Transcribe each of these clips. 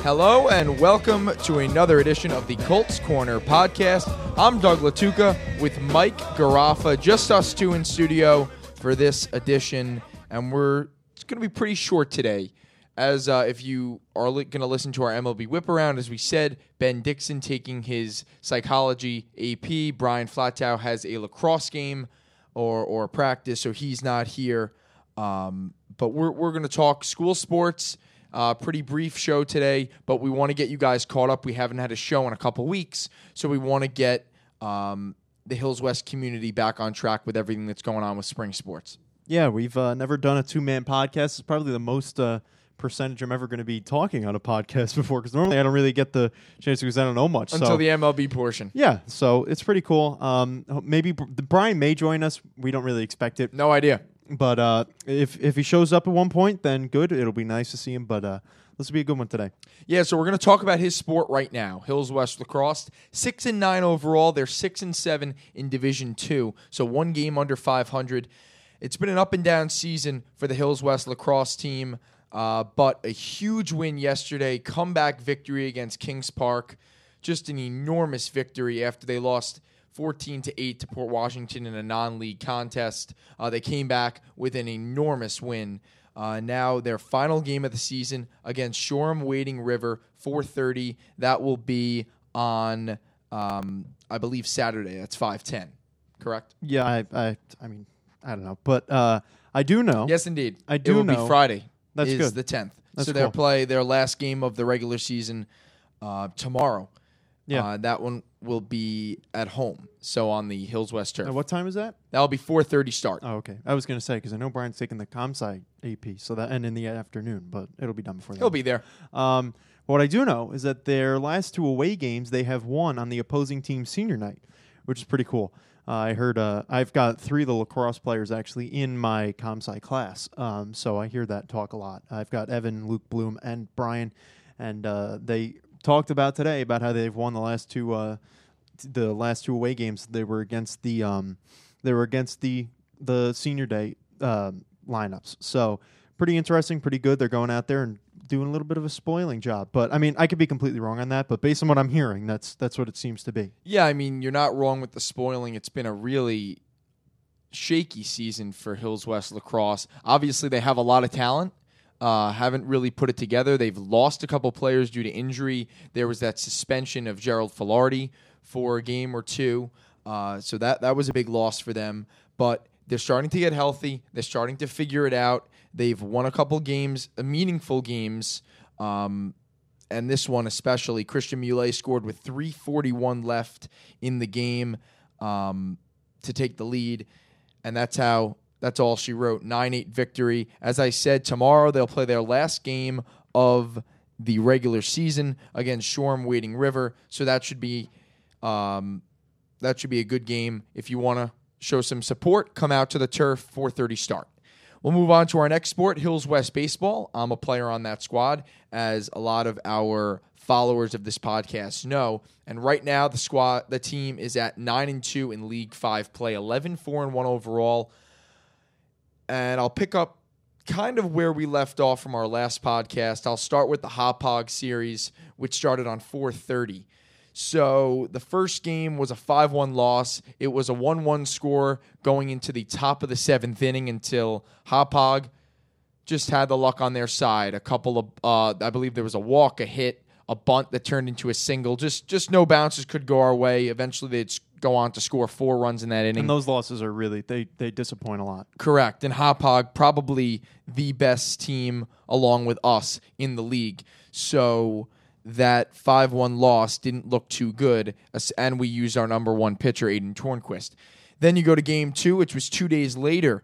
Hello and welcome to another edition of the Colts Corner podcast. I'm Doug Latuca with Mike Garaffa, just us two in studio for this edition, and it's going to be pretty short today. As if you are going to listen to our MLB Whip Around, as we said, Ben Dixon taking his psychology AP. Brian Flatow has a lacrosse game or practice, so he's not here. But we're going to talk school sports. Pretty brief show today, but we want to get you guys caught up. We haven't had a show in a couple weeks, so we want to get the Hills West community back on track with everything that's going on with spring sports. Yeah, we've never done a two-man podcast. It's probably the most percentage I'm ever going to be talking on a podcast before, because normally I don't really get the chance because I don't know much. Until the MLB portion. Yeah, so it's pretty cool. Maybe Brian may join us. We don't really expect it. No idea. But if he shows up at one point, then good. It'll be nice to see him. But this will be a good one today. Yeah, so we're going to talk about his sport right now. Hills West Lacrosse, 6-9 overall. They're 6-7 in Division II, so one game under 500. It's been an up and down season for the Hills West Lacrosse team, but a huge win yesterday, comeback victory against Kings Park. Just an enormous victory after they lost 14-8 to Port Washington in a non-league contest. They came back with an enormous win. Now their final game of the season against Shoreham-Wading River, 4:30. That will be on, I believe, Saturday. That's 5:10. Correct? Yeah, I mean, I don't know, but I do know. Yes, indeed. I do know. It will be Friday. That's is good. The 10th. That's so cool. they'll play their last game of the regular season tomorrow. Yeah. That one will be at home, so on the Hills West turf. What time is that? That'll be 4:30 start. Oh, okay. I was going to say, because I know Brian's taking the ComSci AP, so that and in the afternoon, but it'll be done before that. He'll be there. What I do know is that their last two away games they have won on the opposing team's senior night, which is pretty cool. I heard I've got 3 of the lacrosse players actually in my ComSci class, so I hear that talk a lot. I've got Evan, Luke Bloom, and Brian, and they talked about today about how they've won the last two away games. They were against the senior day lineups. So pretty interesting, pretty good. They're going out there and doing a little bit of a spoiling job. But I mean, I could be completely wrong on that, but based on what I'm hearing, that's what it seems to be. Yeah, I mean, you're not wrong with the spoiling. It's been a really shaky season for Hills West Lacrosse. Obviously, they have a lot of talent. Haven't really put it together. They've lost a couple players due to injury. There was that suspension of Gerald Filardi for a game or two. So that was a big loss for them. But they're starting to get healthy. They're starting to figure it out. They've won a couple games, meaningful games. And this one especially, Christian Muley scored with 3:41 left in the game to take the lead. And that's all she wrote. 9-8 victory. As I said, tomorrow they'll play their last game of the regular season against Shoreham-Wading River. So that should be a good game. If you want to show some support, come out to the turf. 4:30 start. We'll move on to our next sport, Hills West Baseball. I'm a player on that squad, as a lot of our followers of this podcast know. And right now, the team is at 9-2 in League 5 play, 11-4-1 overall. And I'll pick up kind of where we left off from our last podcast. I'll start with the Hauppauge series, which started on 4:30. So the first game was a 5-1 loss. It was a 1-1 score going into the top of the 7th inning until Hauppauge just had the luck on their side. A couple of, I believe there was a walk, a hit, a bunt that turned into a single. Just no bounces could go our way. Eventually they'd go on to score 4 runs in that inning. And those losses are really, they disappoint a lot. Correct. And Hauppauge, probably the best team along with us in the league. So that 5-1 loss didn't look too good, and we used our number 1 pitcher, Aiden Tornquist. Then you go to game 2, which was 2 days later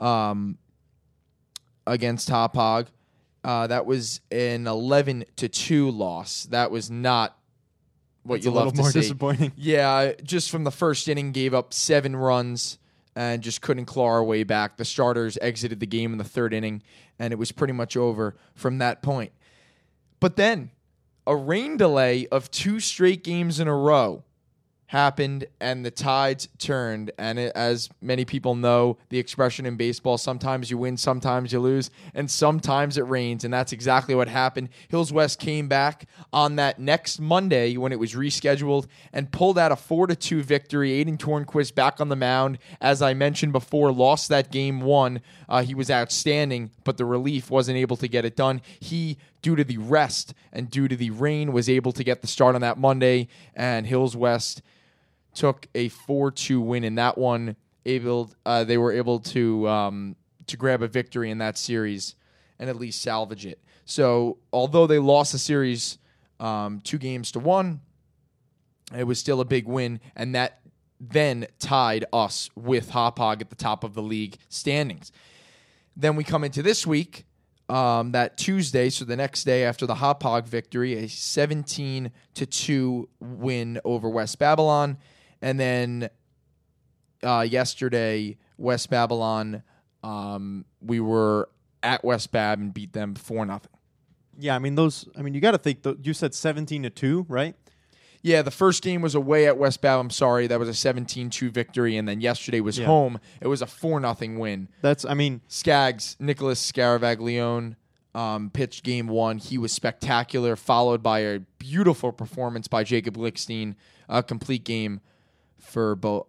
against Hauppauge. That was an 11-2 loss. That was not what you love to see. A little more disappointing. Yeah, just from the first inning, gave up 7 runs and just couldn't claw our way back. The starters exited the game in the 3rd inning, and it was pretty much over from that point. But then a rain delay of 2 straight games in a row happened and the tides turned. And as many people know, the expression in baseball, sometimes you win, sometimes you lose, and sometimes it rains. And that's exactly what happened. Hills West came back on that next Monday when it was rescheduled and pulled out a 4-2 victory. Aiden Tornquist back on the mound. As I mentioned before, lost that game 1. He was outstanding, but the relief wasn't able to get it done. He, due to the rest and due to the rain, was able to get the start on that Monday, and Hills West took a 4-2 win in that one. They were able to grab a victory in that series and at least salvage it. So although they lost the series 2-1, it was still a big win, and that then tied us with Hauppauge at the top of the league standings. Then we come into this week, that Tuesday, so the next day after the Hauppauge victory, a 17-2 win over West Babylon. And then yesterday, West Babylon, we were at West Bab and beat them 4-0. Yeah, you got to think. You said 17-2, right? Yeah, the first game was away at West Bab. I'm sorry, that was a 17-2 victory, and then yesterday was home. It was a 4-0 win. Skaggs, Nicholas Scaravaglione, pitched game 1. He was spectacular, followed by a beautiful performance by Jacob Lickstein. A complete game for both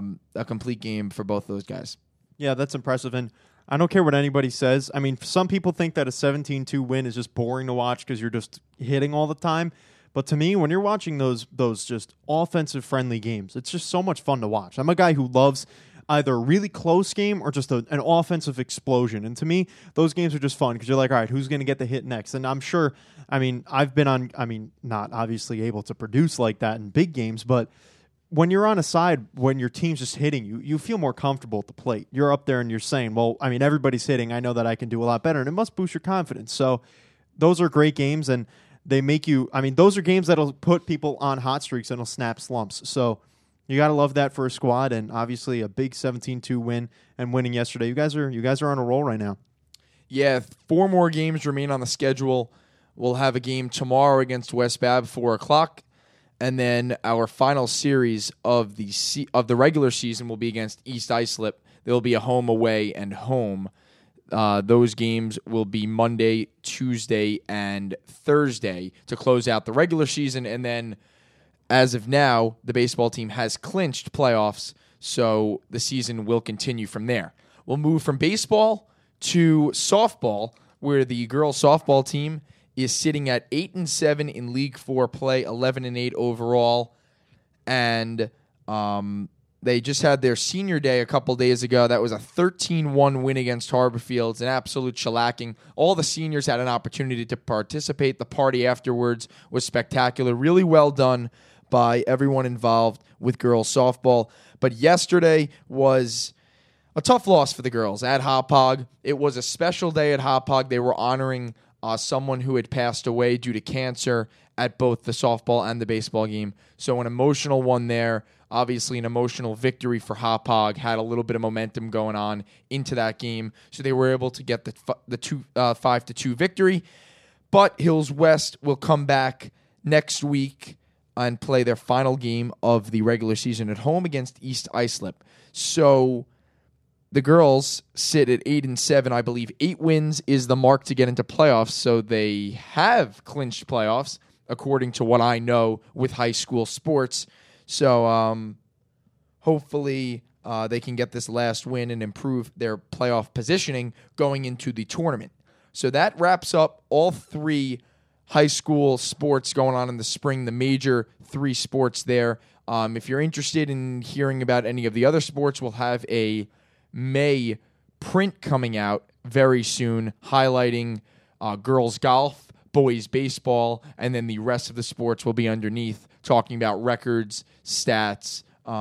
those guys. Yeah, that's impressive, and I don't care what anybody says. Some people think that a 17-2 win is just boring to watch because you're just hitting all the time. But to me, when you're watching those just offensive-friendly games, it's just so much fun to watch. I'm a guy who loves either a really close game or just an offensive explosion. And to me, those games are just fun because you're like, all right, who's going to get the hit next? And I'm sure, I've been not obviously able to produce like that in big games, but when you're on a side, when your team's just hitting you, you feel more comfortable at the plate. You're up there and you're saying, well, everybody's hitting. I know that I can do a lot better, and it must boost your confidence. So those are great games, and they make you, those are games that'll put people on hot streaks and will snap slumps. So you got to love that for a squad, and obviously a big 17-2 win and winning yesterday. You guys are on a roll right now. Yeah, 4 more games remain on the schedule. We'll have a game tomorrow against West Bab, 4:00, and then our final series of the regular season will be against East Islip. There will be a home, away, and home. Those games will be Monday, Tuesday, and Thursday to close out the regular season. And then, as of now, the baseball team has clinched playoffs, so the season will continue from there. We'll move from baseball to softball, where the girls softball team is sitting at 8-7 in League 4 play, 11-8 overall, and they just had their senior day a couple days ago. That was a 13-1 win against Harborfield. It's an absolute shellacking. All the seniors had an opportunity to participate. The party afterwards was spectacular. Really well done by everyone involved with girls softball. But yesterday was a tough loss for the girls at Hauppauge. It was a special day at Hauppauge. They were honoring someone who had passed away due to cancer at both the softball and the baseball game. So an emotional one there. Obviously, an emotional victory for Hauppauge. Had a little bit of momentum going on into that game, so they were able to get the 5-2 victory. But Hills West will come back next week and play their final game of the regular season at home against East Islip. So the girls sit at 8-7. I believe 8 wins is the mark to get into playoffs. So they have clinched playoffs, according to what I know with high school sports. So hopefully they can get this last win and improve their playoff positioning going into the tournament. So that wraps up all 3 high school sports going on in the spring, the major 3 sports there. If you're interested in hearing about any of the other sports, we'll have a May print coming out very soon highlighting girls golf, boys baseball, and then the rest of the sports will be underneath, talking about records, stats,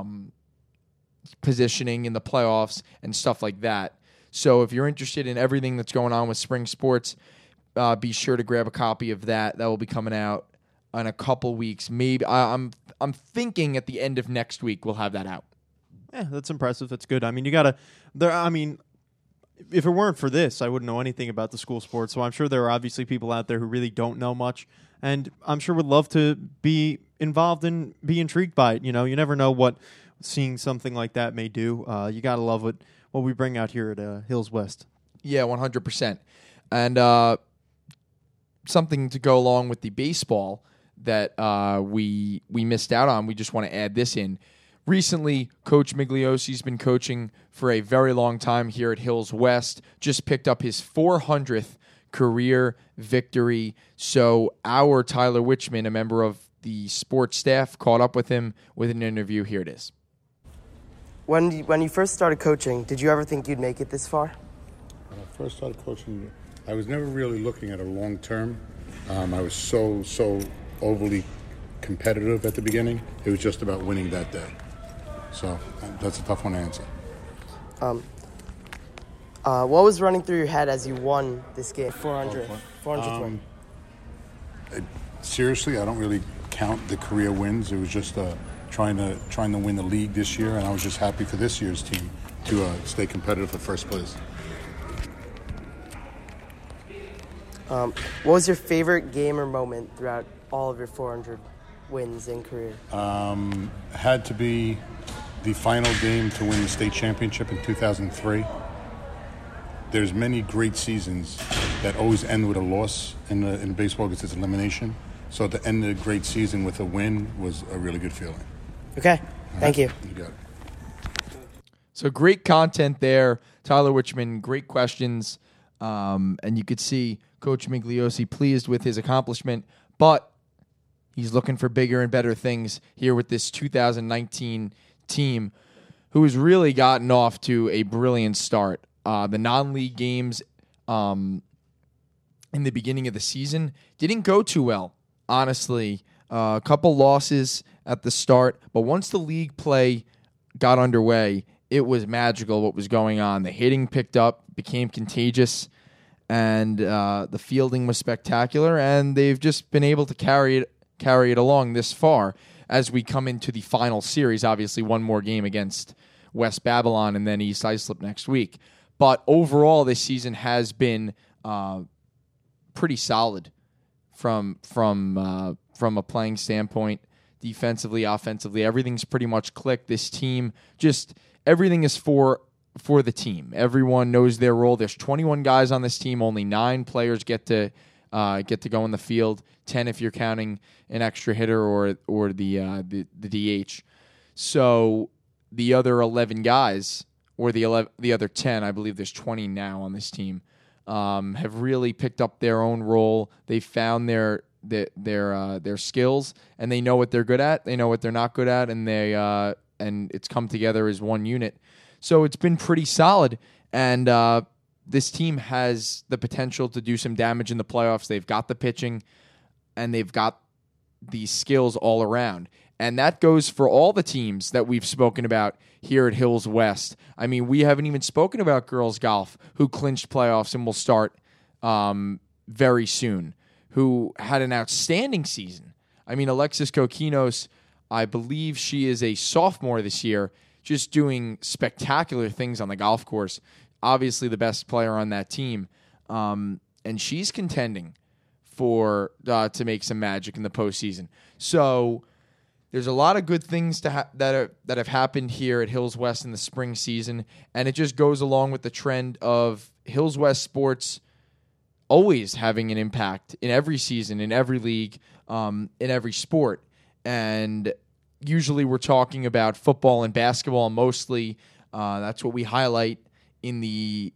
positioning in the playoffs, and stuff like that. So if you're interested in everything that's going on with spring sports, be sure to grab a copy of that. That will be coming out in a couple weeks. Maybe I'm thinking at the end of next week we'll have that out. Yeah, that's impressive. That's good. You gotta. if it weren't for this, I wouldn't know anything about the school sports. So I'm sure there are obviously people out there who really don't know much, and I'm sure would love to be involved and be intrigued by it. You know, you never know what seeing something like that may do. You got to love what we bring out here at Hills West. Yeah, 100%. And something to go along with the baseball that we missed out on. We just want to add this in. Recently, Coach Migliosi's been coaching for a very long time here at Hills West. Just picked up his 400th career victory. So our Tyler Witchman, a member of the sports staff, caught up with him with an interview. Here it is. When you first started coaching, did you ever think you'd make it this far? When I first started coaching, I was never really looking at a long term. I was so overly competitive at the beginning. It was just about winning that day. So that's a tough one to answer. What was running through your head as you won this game? 400th win. Seriously, I don't really count the career wins. It was just trying to win the league this year, and I was just happy for this year's team to stay competitive for first place. What was your favorite game or moment throughout all of your 400 wins in career? Had to be the final game to win the state championship in 2003. There's many great seasons that always end with a loss in baseball because it's elimination. So at the end of the great season with a win was a really good feeling. Okay, thank you. You got it. So great content there. Tyler Witchman, great questions. And you could see Coach Migliosi pleased with his accomplishment, but he's looking for bigger and better things here with this 2019 team who has really gotten off to a brilliant start. The non-league games in the beginning of the season didn't go too well, honestly. A couple losses at the start, but once the league play got underway, it was magical what was going on. The hitting picked up, became contagious, and the fielding was spectacular, and they've just been able to carry it along this far as we come into the final series. Obviously, one more game against West Babylon and then East Islip next week. But overall, this season has been pretty solid from a playing standpoint, defensively, offensively. Everything's pretty much clicked. This team, just everything is for the team. Everyone knows their role. There's 21 guys on this team. Only 9 players get to go in the field. 10 if you're counting an extra hitter or the DH. So the other 11 guys, or the other 10, I believe there's 20 now on this team, have really picked up their own role. They found their skills, and they know what they're good at. They know what they're not good at, and and it's come together as one unit. So it's been pretty solid, and this team has the potential to do some damage in the playoffs. They've got the pitching, and they've got the skills all around. And that goes for all the teams that we've spoken about here at Hills West. I mean, we haven't even spoken about girls golf, who clinched playoffs and will start very soon, who had an outstanding season. I mean, Alexis Kokinos, I believe she is a sophomore this year, just doing spectacular things on the golf course. Obviously the best player on that team. And she's contending to make some magic in the postseason. So there's a lot of good things that have happened here at Hills West in the spring season, and it just goes along with the trend of Hills West sports always having an impact in every season, in every league, in every sport. And usually we're talking about football and basketball mostly. That's what we highlight in the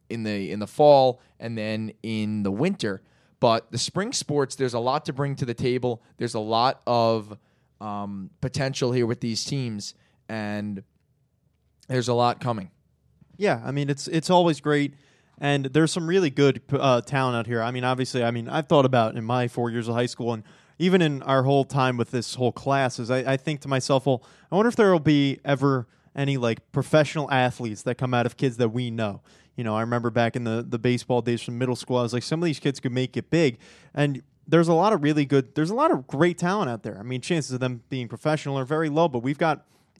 fall and then in the winter. But the spring sports, there's a lot to bring to the table. There's a lot of potential here with these teams, and there's a lot coming. Yeah, I mean, it's always great, and there's some really good talent out here. I mean, obviously, I've thought about in my 4 years of high school, and even in our whole time with this whole class, is I think to myself, well, I wonder if there will be ever any like professional athletes that come out of kids that we know. You know, I remember back in the baseball days from middle school, I was like, some of these kids could make it big, and there's a lot of great talent out there. I mean, chances of them being professional are very low, but we've got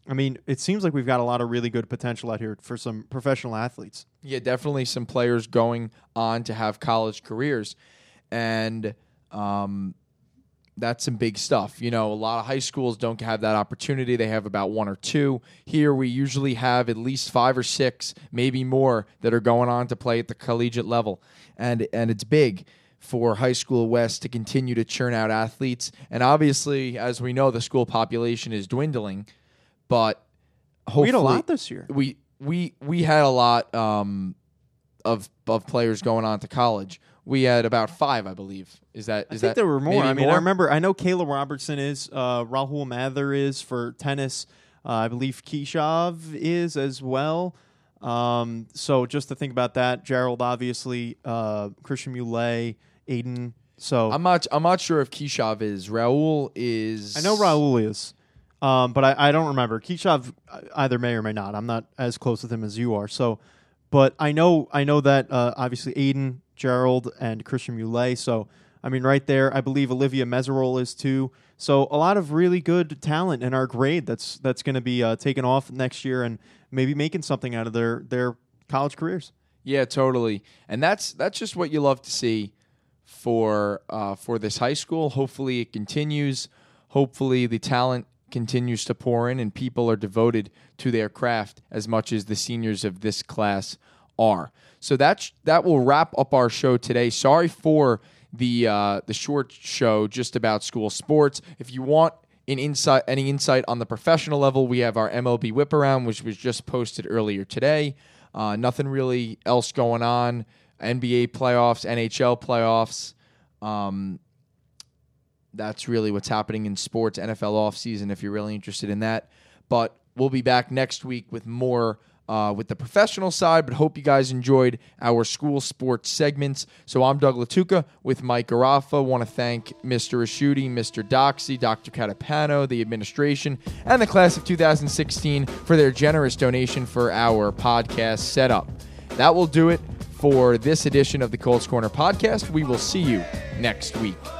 I mean, it seems like we've got a lot of really good potential out here for some professional athletes. Yeah, definitely some players going on to have college careers. And that's some big stuff. You know, a lot of high schools don't have that opportunity. They have about 1 or 2. Here we usually have at least 5 or 6, maybe more, that are going on to play at the collegiate level. And it's big for High School West to continue to churn out athletes. And obviously, as we know, the school population is dwindling. But hopefully, we had a lot this year. We had a lot of players going on to college. We had about 5, I believe. I think there were more. I mean, more? I know Kayla Robertson is. Rahul Mather is for tennis. I believe Keyshav is as well. So just to think about that, Gerald, obviously, Christian Muley, Aiden. So I'm not sure if Keyshav is. Rahul is. I know Rahul is. But I don't remember. Keyshav either may or may not. I'm not as close with him as you are. So, but I know that obviously Aiden, Gerald, and Christian Muley. So, I mean, right there, I believe Olivia Meserol is too. So, a lot of really good talent in our grade that's going to be taken off next year and maybe making something out of their college careers. Yeah, totally. And that's just what you love to see for this high school. Hopefully, it continues. Hopefully, the talent continues to pour in and people are devoted to their craft as much as the seniors of this class are. So that will wrap up our show today. Sorry for the short show just about school sports. If you want any insight on the professional level, we have our MLB Whip Around, which was just posted earlier today. Nothing really else going on. NBA playoffs, NHL playoffs. That's really what's happening in sports, NFL offseason, if you're really interested in that. But we'll be back next week with more with the professional side, but hope you guys enjoyed our school sports segments. So I'm Doug Latuca with Mike Garaffa. Want to thank Mr. Asciuti, Mr. Doxy, Dr. Catapano, the administration, and the class of 2016 for their generous donation for our podcast setup. That will do it for this edition of the Colts Corner podcast. We will see you next week.